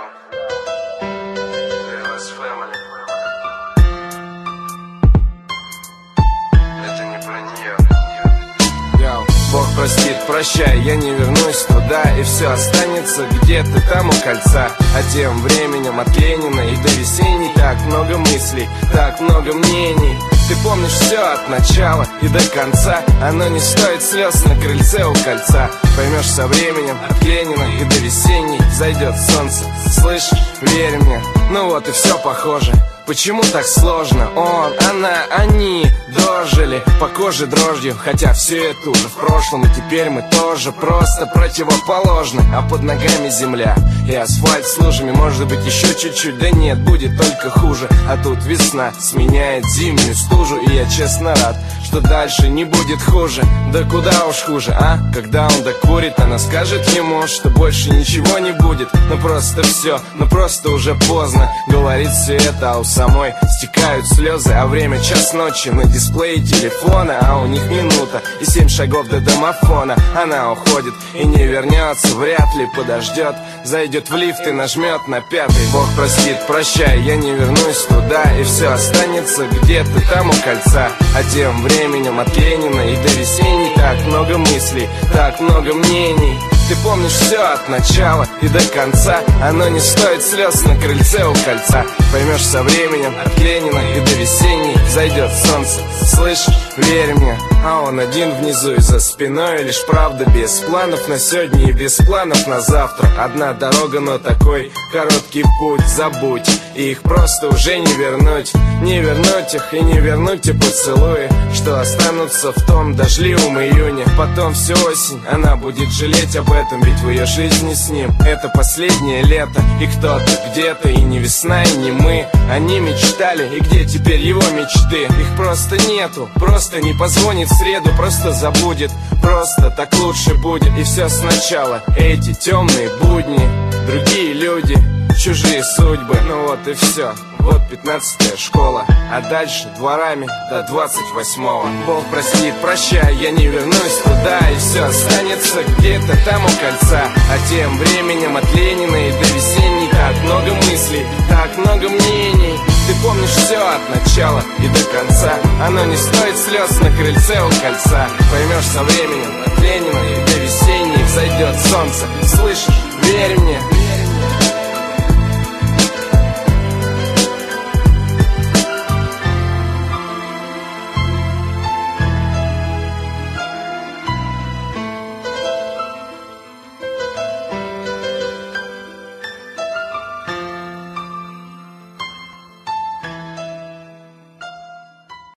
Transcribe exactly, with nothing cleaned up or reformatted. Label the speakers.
Speaker 1: Бог простит, прощай, я не вернусь туда, и все останется где-то там у кольца. А тем временем от Ленина и до весенней так много мыслей, так много мнений. Ты помнишь все от начала и до конца. Оно не стоит слез на крыльце у кольца. Поймешь со временем от Ленина и до весенней зайдет солнце. Слышь, верь мне, ну вот и все похоже. Почему так сложно? Он, она, они дожили по коже дрожью, хотя все это уже в прошлом, и теперь мы тоже просто противоположны. А под ногами земля и асфальт с лужами. Может быть еще чуть-чуть, да нет, будет только хуже. А тут весна сменяет зимнюю стужу, и я честно рад, что дальше не будет хуже. Да куда уж хуже, а? Когда он докурит, она скажет ему, что больше ничего не будет. Ну просто все, ну просто уже поздно. Говорит все это, а у самой стекают слезы. А время час ночи на дисплее телефона, а у них минута и семь шагов до домофона. Она уходит и не вернется, вряд ли подождет. Зайдет в лифт и нажмет на пятый. Бог простит, прощай, я не вернусь туда, и все останется где-то там у кольца. А тем временем от Ленина и до весенней так много мыслей, так много мнений. Ты помнишь все от начала и до конца. Оно не стоит слез на крыльце у кольца. Поймешь со временем от Ленина и до весенней зайдет солнце. Слышь, верь мне, а он один внизу, и за спиной лишь правда, без планов на сегодня и без планов на завтра. Одна дорога, но такой короткий путь. Забудь, и их просто уже не вернуть. Не вернуть их и не вернуть те поцелуи, что останутся в том дождливом июне. Потом всю осень она будет жалеть об этом, ведь в ее жизни с ним это последнее лето. И кто-то где-то, и не весна, и не мы. Они мечтали, и где теперь его мечты? Их просто нету, просто не позвонит в среду, просто забудет, просто так лучше будет. И все сначала, эти темные будни, другие люди, чужие судьбы. Ну вот и все, вот пятнадцатая школа, а дальше дворами до двадцать восьмого. Бог простит, прощай, я не вернусь туда, и все останется где-то там у кольца. А тем временем от Ленина и до весенней так много мыслей, так много мнений. Ты помнишь все от начала и до конца. Оно не стоит слез на крыльце у кольца. Поймешь со временем от Ленина и до весенней зайдет солнце. Слышишь, верь мне,